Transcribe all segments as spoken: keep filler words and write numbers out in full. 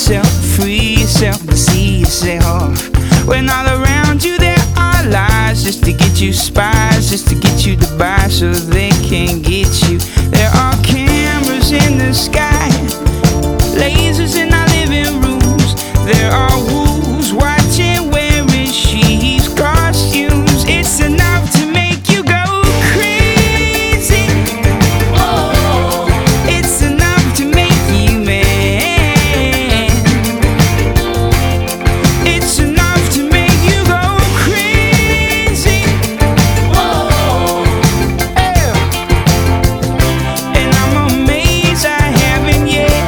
yourself, free yourself, and see yourself. When all around you there are lies, just to get you, spies, just to get you to buy so they can get you. There are cameras in the sky, lasers in our living rooms. There are wolves watching, wearing sheep's costumes. It's enough to make you go crazy. Oh, it's enough to make you mad. It's enough to make you go crazy. Oh, yeah. And I'm amazed I haven't yet.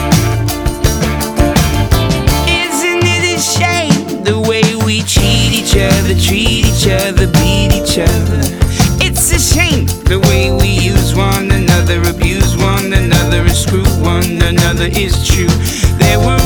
Isn't it a shame the way we treat each other, treat each other, beat each other? It's a shame the way we use one another, abuse one another, and screw one another. Is true. There were